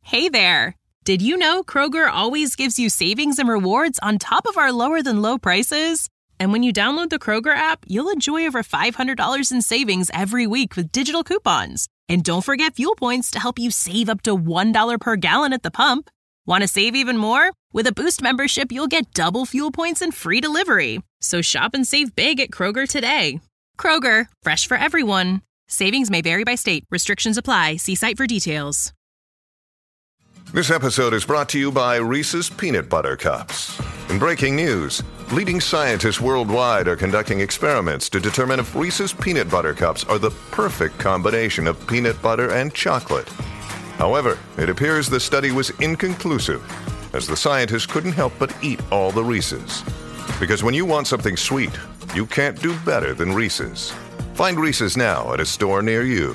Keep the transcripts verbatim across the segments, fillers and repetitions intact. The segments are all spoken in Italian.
Hey there! Did you know Kroger always gives you savings and rewards on top of our lower-than-low prices? And when you download the Kroger app, you'll enjoy over five hundred dollars in savings every week with digital coupons. And don't forget fuel points to help you save up to one dollar per gallon at the pump. Want to save even more? With a Boost membership, you'll get double fuel points and free delivery. So shop and save big at Kroger today. Kroger, fresh for everyone. Savings may vary by state. Restrictions apply. See site for details. This episode is brought to you by Reese's Peanut Butter Cups. In breaking news, leading scientists worldwide are conducting experiments to determine if Reese's Peanut Butter Cups are the perfect combination of peanut butter and chocolate. However, it appears the study was inconclusive, as the scientists couldn't help but eat all the Reese's. Because when you want something sweet, you can't do better than Reese's. Find Reese's now at a store near you.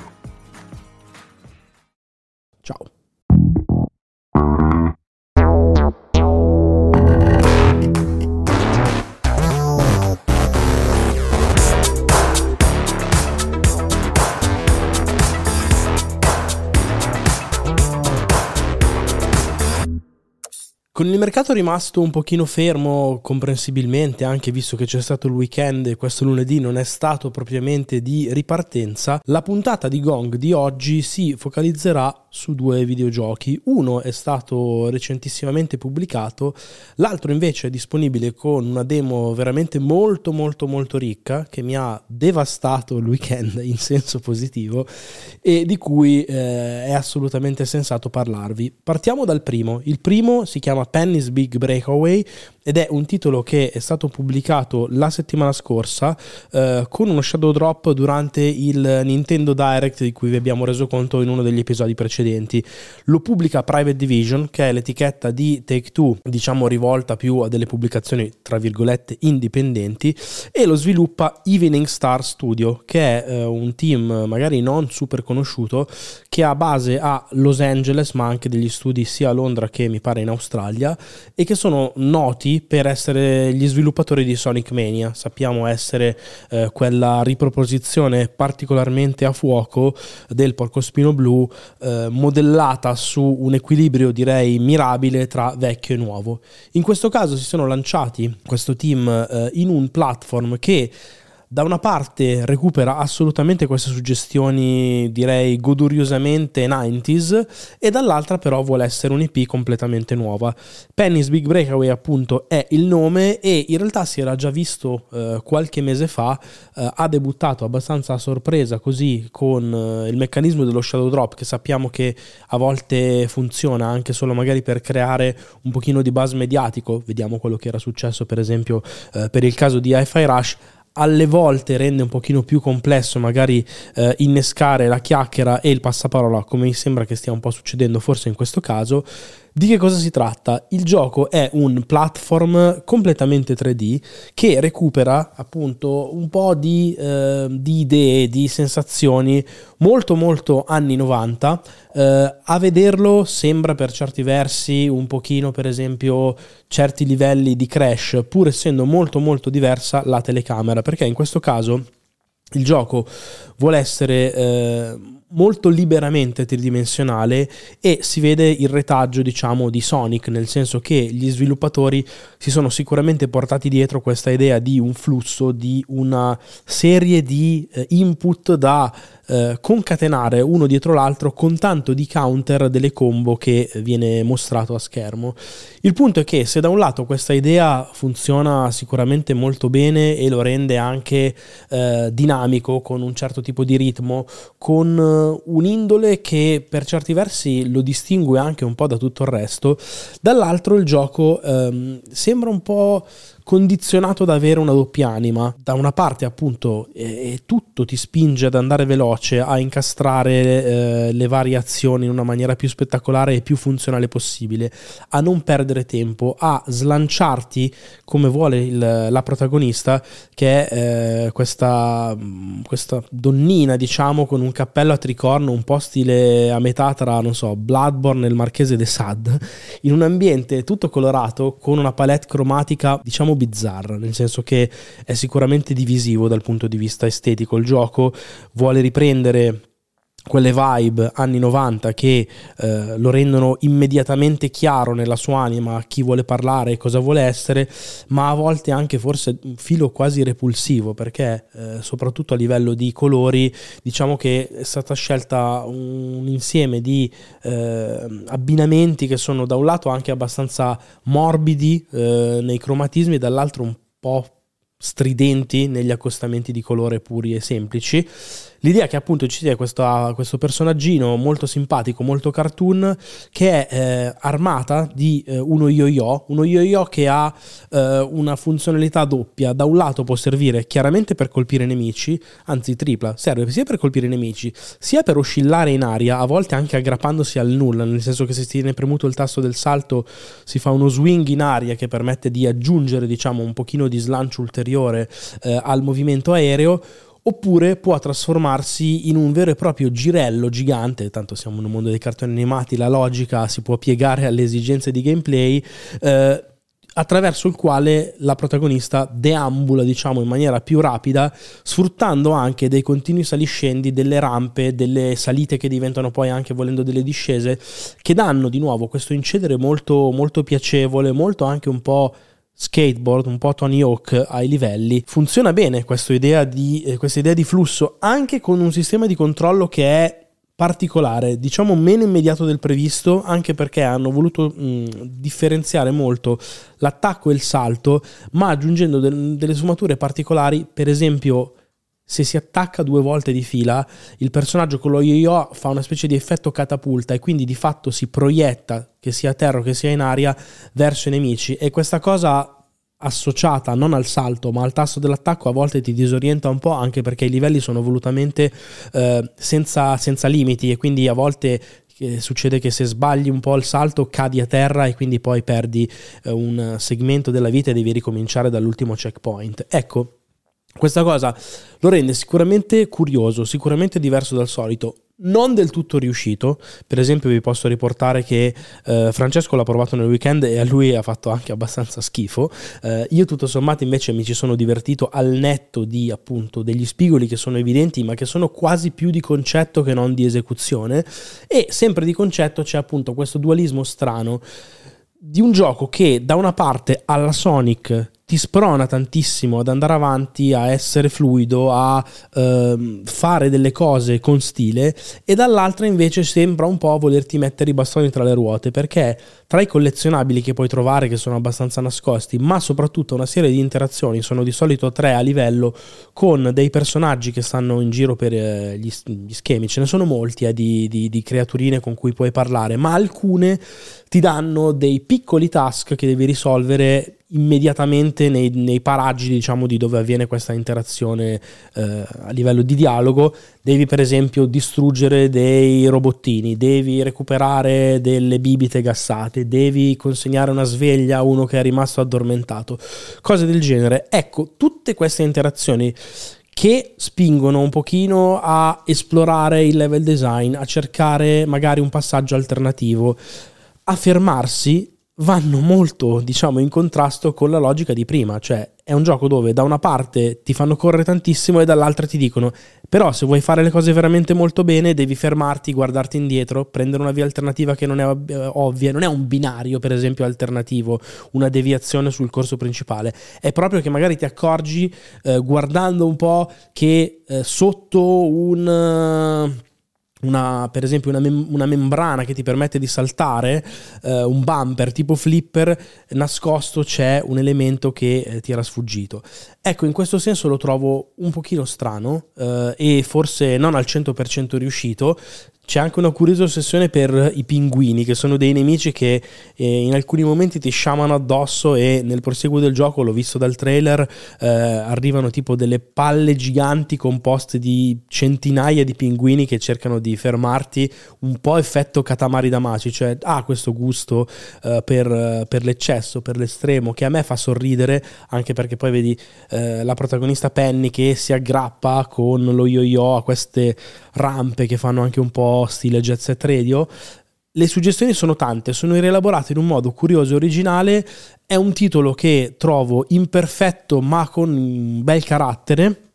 Ciao. Con il mercato rimasto un pochino fermo, comprensibilmente, anche visto che c'è stato il weekend e questo lunedì non è stato propriamente di ripartenza, la puntata di Gong di oggi si focalizzerà su due videogiochi. Uno è stato recentissimamente pubblicato, l'altro invece è disponibile con una demo veramente molto molto molto ricca, che mi ha devastato il weekend in senso positivo e di cui eh, è assolutamente sensato parlarvi. Partiamo dal primo. Il primo si chiama Penny's Big Breakaway ed è un titolo che è stato pubblicato la settimana scorsa eh, con uno shadow drop durante il Nintendo Direct di cui vi abbiamo reso conto in uno degli episodi precedenti. Lo pubblica Private Division, che è l'etichetta di Take-Two, diciamo rivolta più a delle pubblicazioni tra virgolette indipendenti, e lo sviluppa Evening Star Studio, che è eh, un team magari non super conosciuto che ha base a Los Angeles ma anche degli studi sia a Londra che mi pare in Australia, e che sono noti per essere gli sviluppatori di Sonic Mania. Sappiamo essere eh, quella riproposizione particolarmente a fuoco del porcospino blu, eh, modellata su un equilibrio direi mirabile tra vecchio e nuovo. In questo caso si sono lanciati questo team eh, in un platform che da una parte recupera assolutamente queste suggestioni direi goduriosamente novanta e dall'altra però vuole essere un I P completamente nuova. Penny's Big Breakaway appunto è il nome e in realtà si era già visto eh, qualche mese fa, eh, ha debuttato abbastanza a sorpresa così con eh, il meccanismo dello shadow drop, che sappiamo che a volte funziona anche solo magari per creare un pochino di buzz mediatico. Vediamo quello che era successo per esempio eh, per il caso di Hi-Fi Rush. Alle volte rende un pochino più complesso magari eh, innescare la chiacchiera e il passaparola, come mi sembra che stia un po' succedendo forse in questo caso. Di che cosa si tratta? Il gioco è un platform completamente tre D che recupera appunto un po' di, eh, di idee, di sensazioni molto molto anni novanta. Eh, a vederlo sembra per certi versi un pochino per esempio certi livelli di Crash, pur essendo molto molto diversa la telecamera, perché in questo caso il gioco vuole essere eh, molto liberamente tridimensionale e si vede il retaggio diciamo di Sonic, nel senso che gli sviluppatori si sono sicuramente portati dietro questa idea di un flusso, di una serie di eh, input da eh, concatenare uno dietro l'altro con tanto di counter delle combo che viene mostrato a schermo. Il punto è che se da un lato questa idea funziona sicuramente molto bene e lo rende anche eh, dinamico, con un certo tipo di ritmo, con un'indole che per certi versi lo distingue anche un po' da tutto il resto, dall'altro il gioco ehm, sembra un po' condizionato ad avere una doppia anima. Da una parte appunto eh, tutto ti spinge ad andare veloce, a incastrare eh, le varie azioni in una maniera più spettacolare e più funzionale possibile, a non perdere tempo, a slanciarti come vuole il, la protagonista, che è eh, questa, questa donnina diciamo con un cappello a tricorno un po' stile a metà tra non so Bloodborne e il Marchese de Sade, in un ambiente tutto colorato con una palette cromatica diciamo bizzarra, nel senso che è sicuramente divisivo dal punto di vista estetico. Il gioco vuole riprendere quelle vibe anni novanta che eh, lo rendono immediatamente chiaro nella sua anima chi vuole parlare e cosa vuole essere, ma a volte anche forse un filo quasi repulsivo, perché eh, soprattutto a livello di colori diciamo che è stata scelta un insieme di eh, abbinamenti che sono da un lato anche abbastanza morbidi eh, nei cromatismi e dall'altro un po' stridenti negli accostamenti di colore puri e semplici. L'idea che appunto ci sia questo, questo personaggino molto simpatico, molto cartoon, che è eh, armata di eh, uno yo-yo, uno yo-yo che ha eh, una funzionalità doppia. Da un lato può servire chiaramente per colpire nemici, anzi tripla, serve sia per colpire nemici, sia per oscillare in aria, a volte anche aggrappandosi al nulla, nel senso che se si tiene premuto il tasto del salto si fa uno swing in aria che permette di aggiungere diciamo un pochino di slancio ulteriore eh, al movimento aereo. Oppure può trasformarsi in un vero e proprio girello gigante, tanto siamo in un mondo dei cartoni animati, la logica si può piegare alle esigenze di gameplay, eh, attraverso il quale la protagonista deambula diciamo in maniera più rapida, sfruttando anche dei continui saliscendi, delle rampe, delle salite che diventano poi anche volendo delle discese, che danno di nuovo questo incedere molto, molto piacevole, molto anche un po' skateboard, un po' Tony Hawk ai livelli. Funziona bene questa idea di eh, questa idea di flusso, anche con un sistema di controllo che è particolare, diciamo meno immediato del previsto, anche perché hanno voluto mh, differenziare molto l'attacco e il salto, ma aggiungendo del, delle sfumature particolari. Per esempio, se si attacca due volte di fila, il personaggio con lo yo-yo fa una specie di effetto catapulta e quindi di fatto si proietta, che sia a terra o che sia in aria, verso i nemici, e questa cosa associata non al salto ma al tasto dell'attacco a volte ti disorienta un po', anche perché i livelli sono volutamente eh, senza, senza limiti, e quindi a volte eh, succede che se sbagli un po' il salto cadi a terra e quindi poi perdi eh, un segmento della vita e devi ricominciare dall'ultimo checkpoint. Ecco, questa cosa lo rende sicuramente curioso, sicuramente diverso dal solito, non del tutto riuscito. Per esempio vi posso riportare che eh, Francesco l'ha provato nel weekend e a lui ha fatto anche abbastanza schifo. Eh, io tutto sommato invece mi ci sono divertito, al netto di appunto degli spigoli che sono evidenti ma che sono quasi più di concetto che non di esecuzione, e sempre di concetto c'è appunto questo dualismo strano di un gioco che da una parte alla Sonic ti sprona tantissimo ad andare avanti, a essere fluido, a eh, fare delle cose con stile, e dall'altra invece sembra un po' volerti mettere i bastoni tra le ruote, perché tra i collezionabili che puoi trovare, che sono abbastanza nascosti, ma soprattutto una serie di interazioni, sono di solito tre a livello, con dei personaggi che stanno in giro per eh, gli, gli schemi, ce ne sono molti eh, di, di, di creaturine con cui puoi parlare, ma alcune ti danno dei piccoli task che devi risolvere immediatamente nei, nei paraggi diciamo di dove avviene questa interazione eh, a livello di dialogo. Devi per esempio distruggere dei robottini, devi recuperare delle bibite gassate, devi consegnare una sveglia a uno che è rimasto addormentato, cose del genere. Ecco, tutte queste interazioni che spingono un pochino a esplorare il level design, a cercare magari un passaggio alternativo, a fermarsi, vanno molto, diciamo, in contrasto con la logica di prima. Cioè è un gioco dove da una parte ti fanno correre tantissimo e dall'altra ti dicono però se vuoi fare le cose veramente molto bene devi fermarti, guardarti indietro, prendere una via alternativa che non è ovvia, non è un binario per esempio alternativo, una deviazione sul corso principale, è proprio che magari ti accorgi eh, guardando un po' che eh, sotto un... Una, per esempio una, mem- una membrana che ti permette di saltare, eh, un bumper tipo flipper nascosto, c'è un elemento che eh, ti era sfuggito. Ecco, in questo senso lo trovo un pochino strano eh, e forse non al cento per cento riuscito. C'è anche una curiosa ossessione per i pinguini, che sono dei nemici che eh, in alcuni momenti ti sciamano addosso, e nel proseguo del gioco, l'ho visto dal trailer, eh, arrivano tipo delle palle giganti composte di centinaia di pinguini che cercano di fermarti, un po' effetto Katamari Damacy, cioè ha ah, questo gusto eh, per, per l'eccesso, per l'estremo, che a me fa sorridere, anche perché poi vedi eh, la protagonista Penny che si aggrappa con lo yo-yo a queste rampe che fanno anche un po' stile Jet Set Radio. Le suggestioni sono tante, sono rielaborate in un modo curioso e originale. È un titolo che trovo imperfetto ma con un bel carattere,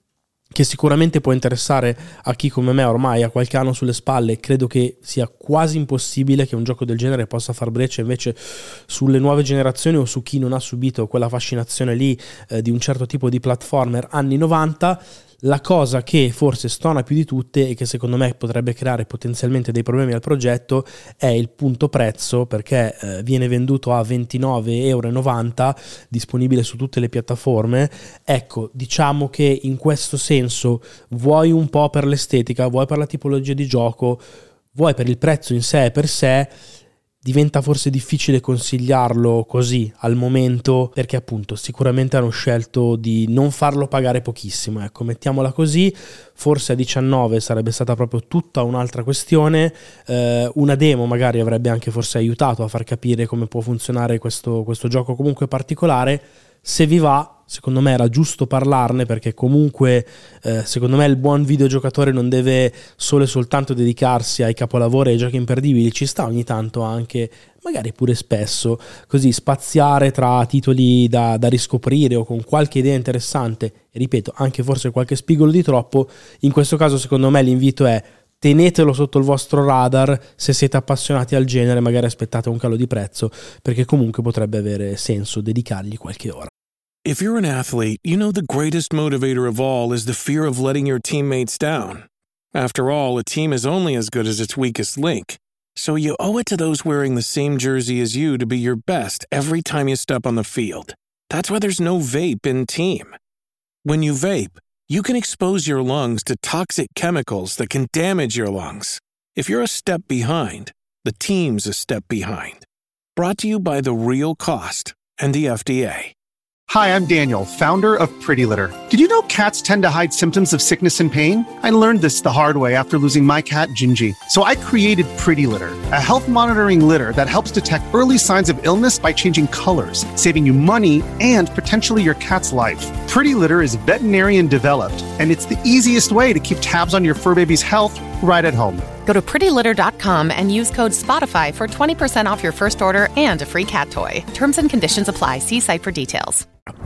che sicuramente può interessare a chi come me ormai ha qualche anno sulle spalle. Credo che sia quasi impossibile che un gioco del genere possa far breccia invece sulle nuove generazioni o su chi non ha subito quella fascinazione lì eh, di un certo tipo di platformer anni novanta. La cosa che forse stona più di tutte e che secondo me potrebbe creare potenzialmente dei problemi al progetto è il punto prezzo, perché eh, viene venduto a ventinove virgola novanta euro, disponibile su tutte le piattaforme. Ecco, diciamo che in questo senso, vuoi un po' per l'estetica, vuoi per la tipologia di gioco, vuoi per il prezzo in sé per sé, diventa forse difficile consigliarlo così al momento, perché appunto sicuramente hanno scelto di non farlo pagare pochissimo, ecco, mettiamola così. Forse a diciannove sarebbe stata proprio tutta un'altra questione, eh, una demo magari avrebbe anche forse aiutato a far capire come può funzionare questo, questo gioco comunque particolare. Se vi va, secondo me era giusto parlarne, perché comunque eh, secondo me il buon videogiocatore non deve solo e soltanto dedicarsi ai capolavori e ai giochi imperdibili, ci sta ogni tanto anche, magari pure spesso, così spaziare tra titoli da, da riscoprire o con qualche idea interessante, e ripeto, anche forse qualche spigolo di troppo. In questo caso secondo me l'invito è: tenetelo sotto il vostro radar, se siete appassionati al genere magari aspettate un calo di prezzo, perché comunque potrebbe avere senso dedicargli qualche ora. If you're an athlete, you know the greatest motivator of all is the fear of letting your teammates down. After all, a team is only as good as its weakest link. So you owe it to those wearing the same jersey as you to be your best every time you step on the field. That's why there's no vape in team. When you vape, you can expose your lungs to toxic chemicals that can damage your lungs. If you're a step behind, the team's a step behind. Brought to you by The Real Cost and the F D A. Hi, I'm Daniel, founder of Pretty Litter. Did you know cats tend to hide symptoms of sickness and pain? I learned this the hard way after losing my cat, Gingy. So I created Pretty Litter, a health monitoring litter that helps detect early signs of illness by changing colors, saving you money and potentially your cat's life. Pretty Litter is veterinarian developed, and it's the easiest way to keep tabs on your fur baby's health right at home. Go to pretty litter dot com and use code Spotify for twenty percent off your first order and a free cat toy. Terms and conditions apply. See site for details.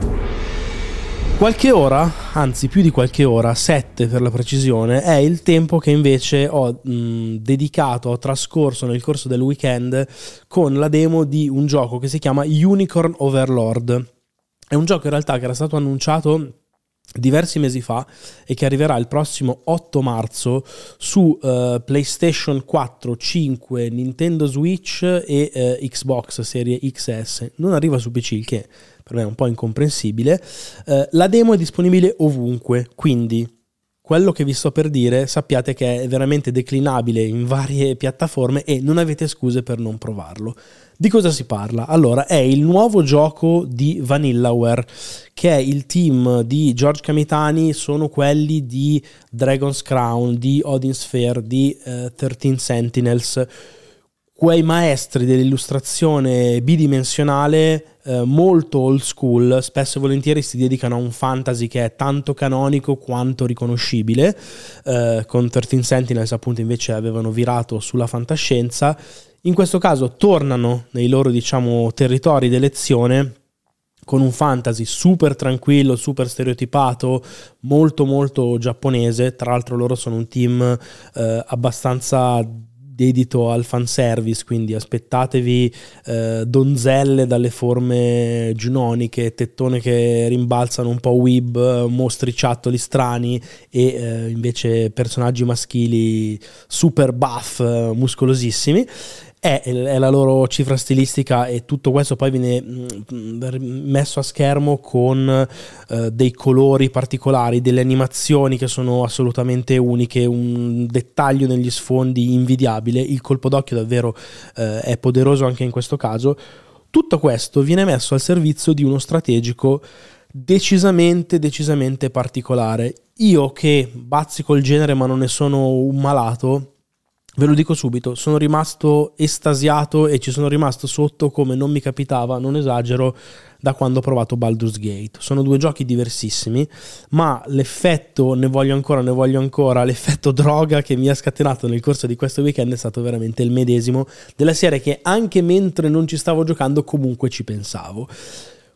Qualche ora, anzi più di qualche ora, sette per la precisione, è il tempo che invece ho mh, dedicato, ho trascorso nel corso del weekend con la demo di un gioco che si chiama Unicorn Overlord. È un gioco in realtà che era stato annunciato diversi mesi fa e che arriverà il prossimo otto marzo su uh, PlayStation quattro, cinque, Nintendo Switch e uh, Xbox Serie X S. Non arriva su P C, il che per me è un po' incomprensibile. Uh, la demo è disponibile ovunque, quindi quello che vi sto per dire sappiate che è veramente declinabile in varie piattaforme e non avete scuse per non provarlo. Di cosa si parla? Allora, è il nuovo gioco di Vanillaware, che è il team di George Kamitani, sono quelli di Dragon's Crown, di Odin Sphere, di uh, tredici Sentinels, quei maestri dell'illustrazione bidimensionale eh, molto old school. Spesso e volentieri si dedicano a un fantasy che è tanto canonico quanto riconoscibile. Eh, con tredici Sentinels appunto invece avevano virato sulla fantascienza. In questo caso tornano nei loro, diciamo, territori d'elezione con un fantasy super tranquillo, super stereotipato, molto molto giapponese. Tra l'altro loro sono un team eh, abbastanza dedito al fanservice, quindi aspettatevi eh, donzelle dalle forme giunoniche, tettone che rimbalzano un po' weeb, mostriciattoli strani e eh, invece personaggi maschili super buff, eh, muscolosissimi. È, è la loro cifra stilistica e tutto questo poi viene mh, messo a schermo con uh, dei colori particolari, delle animazioni che sono assolutamente uniche, un dettaglio negli sfondi invidiabile, il colpo d'occhio davvero uh, è poderoso anche in questo caso. Tutto questo viene messo al servizio di uno strategico decisamente decisamente particolare. Io che bazzico il genere ma non ne sono un malato, ve lo dico subito, sono rimasto estasiato e ci sono rimasto sotto come non mi capitava, non esagero, da quando ho provato Baldur's Gate. Sono due giochi diversissimi, ma l'effetto ne voglio ancora, ne voglio ancora, l'effetto droga che mi ha scatenato nel corso di questo weekend è stato veramente il medesimo, della serie che anche mentre non ci stavo giocando comunque ci pensavo.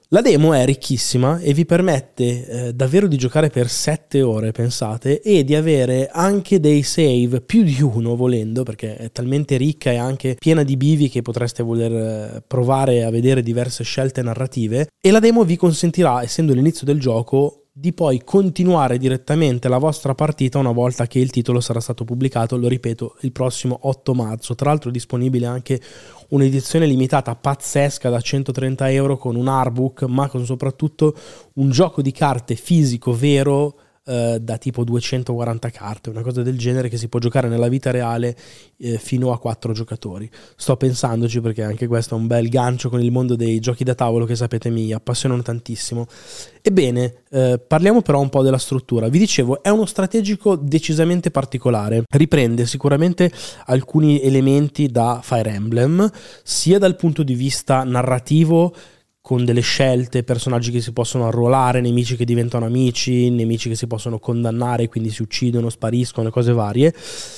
La demo è ricchissima e vi permette eh, davvero di giocare per sette ore, pensate, e di avere anche dei save, più di uno volendo, perché è talmente ricca e anche piena di bivi che potreste voler provare a vedere diverse scelte narrative. E la demo vi consentirà, essendo l'inizio del gioco, di poi continuare direttamente la vostra partita una volta che il titolo sarà stato pubblicato, lo ripeto, il prossimo otto marzo. Tra l'altro è disponibile anche un'edizione limitata pazzesca da centotrenta euro con un artbook, ma con soprattutto un gioco di carte fisico vero eh, da tipo duecentoquaranta carte, una cosa del genere, che si può giocare nella vita reale eh, fino a quattro giocatori. Sto pensandoci perché anche questo è un bel gancio con il mondo dei giochi da tavolo che sapete mi appassionano tantissimo. Ebbene, eh, parliamo però un po' della struttura. Vi dicevo, è uno strategico decisamente particolare, riprende sicuramente alcuni elementi da Fire Emblem, sia dal punto di vista narrativo, con delle scelte, personaggi che si possono arruolare, nemici che diventano amici, nemici che si possono condannare, quindi si uccidono, spariscono, cose varie,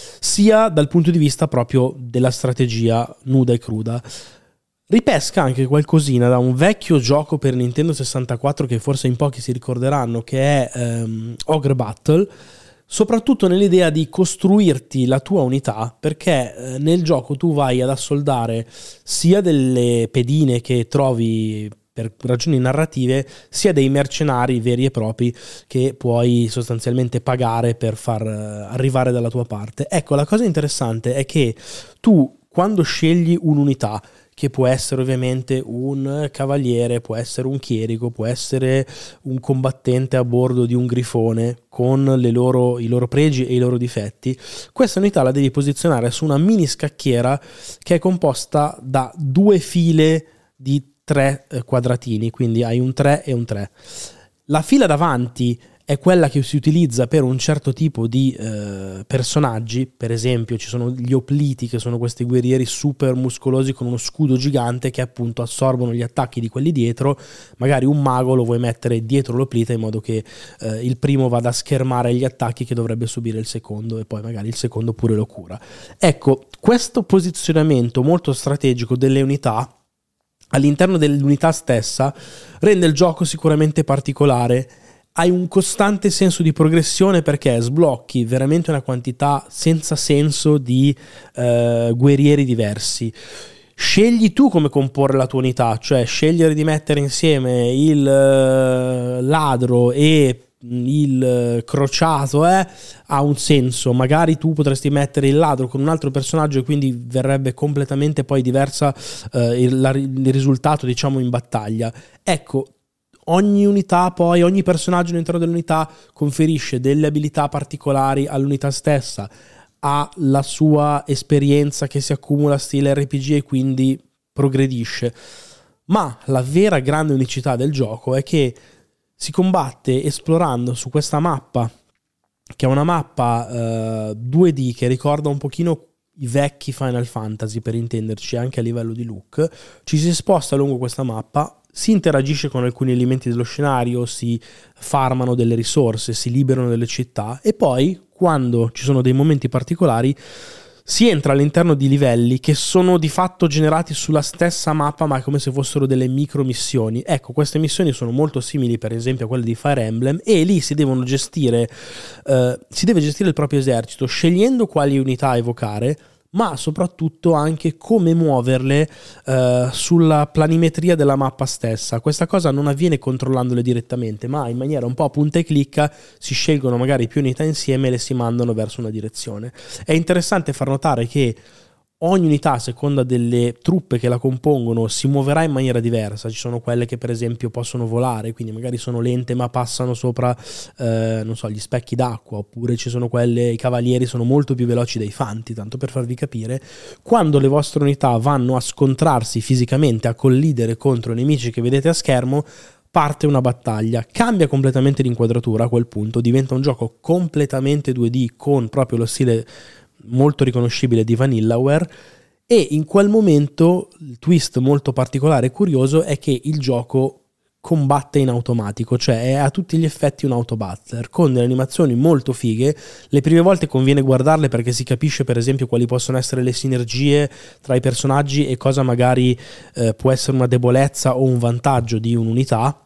sia dal punto di vista proprio della strategia nuda e cruda. Ripesca anche qualcosina da un vecchio gioco per Nintendo sessantaquattro che forse in pochi si ricorderanno, che è um, Ogre Battle, soprattutto nell'idea di costruirti la tua unità, perché eh, nel gioco tu vai ad assoldare sia delle pedine che trovi per ragioni narrative, sia dei mercenari veri e propri che puoi sostanzialmente pagare per far uh, arrivare dalla tua parte. Ecco, la cosa interessante è che tu, quando scegli un'unità, che può essere ovviamente un cavaliere, può essere un chierico, può essere un combattente a bordo di un grifone con le loro, i loro pregi e i loro difetti, questa unità la devi posizionare su una mini scacchiera che è composta da due file di tre quadratini, quindi hai un tre e un tre. La fila davanti è quella che si utilizza per un certo tipo di eh, personaggi. Per esempio ci sono gli opliti, che sono questi guerrieri super muscolosi con uno scudo gigante che appunto assorbono gli attacchi di quelli dietro. Magari un mago lo vuoi mettere dietro l'oplita in modo che eh, il primo vada a schermare gli attacchi che dovrebbe subire il secondo, e poi magari il secondo pure lo cura. Ecco, questo posizionamento molto strategico delle unità all'interno dell'unità stessa rende il gioco sicuramente particolare. Hai un costante senso di progressione perché sblocchi veramente una quantità senza senso di eh, guerrieri diversi. Scegli tu come comporre la tua unità, cioè scegliere di mettere insieme il eh, ladro e il crociato eh, ha un senso. Magari tu potresti mettere il ladro con un altro personaggio e quindi verrebbe completamente poi diversa eh, il, la, il risultato, diciamo, in battaglia. Ecco, ogni unità poi, ogni personaggio all'interno dell'unità conferisce delle abilità particolari all'unità stessa, ha la sua esperienza che si accumula stile R P G e quindi progredisce. Ma la vera grande unicità del gioco è che si combatte esplorando su questa mappa, che è una mappa eh, due D che ricorda un pochino i vecchi Final Fantasy, per intenderci, anche a livello di look. Ci si sposta lungo questa mappa, si interagisce con alcuni elementi dello scenario, si farmano delle risorse, si liberano delle città, e poi quando ci sono dei momenti particolari si entra all'interno di livelli che sono di fatto generati sulla stessa mappa, ma come se fossero delle micro missioni. Ecco, queste missioni sono molto simili per esempio a quelle di Fire Emblem, e lì si devono gestire eh, si deve gestire il proprio esercito scegliendo quali unità evocare, ma soprattutto anche come muoverle eh, sulla planimetria della mappa stessa. Questa cosa non avviene controllandole direttamente, ma in maniera un po' punta e clicca si scelgono magari più unità insieme e le si mandano verso una direzione. È interessante far notare che ogni unità, a seconda delle truppe che la compongono, si muoverà in maniera diversa. Ci sono quelle che per esempio possono volare, quindi magari sono lente ma passano sopra eh, non so, gli specchi d'acqua, oppure ci sono quelle, i cavalieri sono molto più veloci dei fanti. Tanto per farvi capire, quando le vostre unità vanno a scontrarsi fisicamente, a collidere contro nemici che vedete a schermo, parte una battaglia, cambia completamente l'inquadratura. A quel punto diventa un gioco completamente due D con proprio lo stile molto riconoscibile di Vanillaware, e in quel momento il twist molto particolare e curioso è che il gioco combatte in automatico, cioè è a tutti gli effetti un autobattler con delle animazioni molto fighe. Le prime volte conviene guardarle perché si capisce per esempio quali possono essere le sinergie tra i personaggi e cosa magari eh, può essere una debolezza o un vantaggio di un'unità.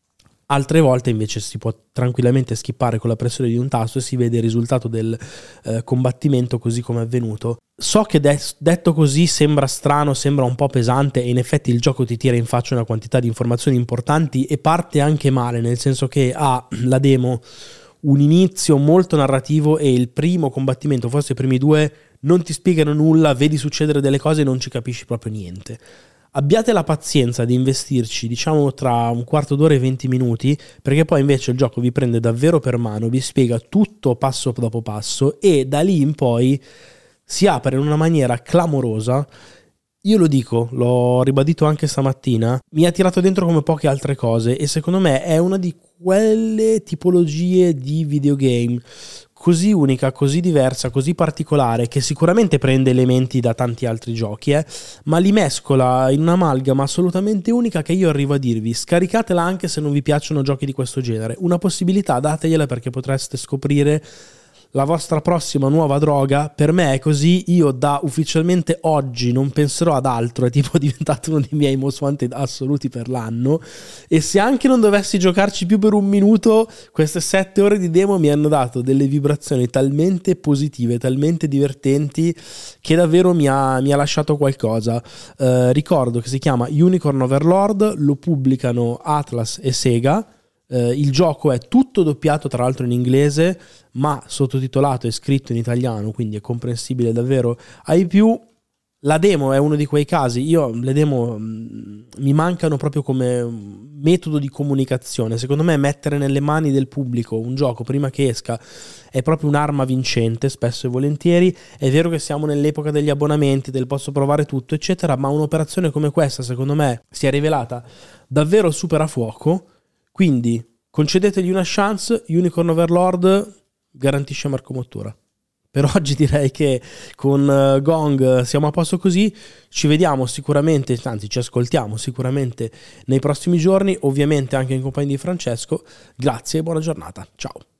Altre volte invece si può tranquillamente skippare con la pressione di un tasto e si vede il risultato del eh, combattimento così come è avvenuto. So che de- detto così sembra strano, sembra un po' pesante, e in effetti il gioco ti tira in faccia una quantità di informazioni importanti e parte anche male, nel senso che ha la demo un inizio molto narrativo e il primo combattimento, forse i primi due, non ti spiegano nulla, vedi succedere delle cose e non ci capisci proprio niente. Abbiate la pazienza di investirci, diciamo, tra un quarto d'ora e venti minuti, perché poi invece il gioco vi prende davvero per mano, vi spiega tutto passo dopo passo e da lì in poi si apre in una maniera clamorosa. Io lo dico, l'ho ribadito anche stamattina, mi ha tirato dentro come poche altre cose e secondo me è una di quelle tipologie di videogame così unica, così diversa, così particolare, che sicuramente prende elementi da tanti altri giochi, eh, ma li mescola in un'amalgama assolutamente unica che io arrivo a dirvi, scaricatela anche se non vi piacciono giochi di questo genere. Una possibilità dategliela, perché potreste scoprire la vostra prossima nuova droga. Per me è così, io da ufficialmente oggi non penserò ad altro, è tipo diventato uno dei miei most wanted assoluti per l'anno, e se anche non dovessi giocarci più per un minuto, queste sette ore di demo mi hanno dato delle vibrazioni talmente positive, talmente divertenti, che davvero mi ha, mi ha lasciato qualcosa. Eh, ricordo che si chiama Unicorn Overlord, lo pubblicano Atlas e Sega. Uh, il gioco è tutto doppiato tra l'altro in inglese, ma sottotitolato e scritto in italiano, quindi è comprensibile davvero ai più. La demo è uno di quei casi, io le demo mh, mi mancano proprio come metodo di comunicazione. Secondo me mettere nelle mani del pubblico un gioco prima che esca è proprio un'arma vincente, spesso e volentieri. È vero che siamo nell'epoca degli abbonamenti, del posso provare tutto eccetera, ma un'operazione come questa secondo me si è rivelata davvero super a fuoco. Quindi concedetegli una chance. Unicorn Overlord garantisce Marco Mottura. Per oggi direi che con uh, Gong siamo a posto così. Ci vediamo sicuramente, anzi ci ascoltiamo sicuramente nei prossimi giorni, ovviamente anche in compagnia di Francesco. Grazie e buona giornata. Ciao.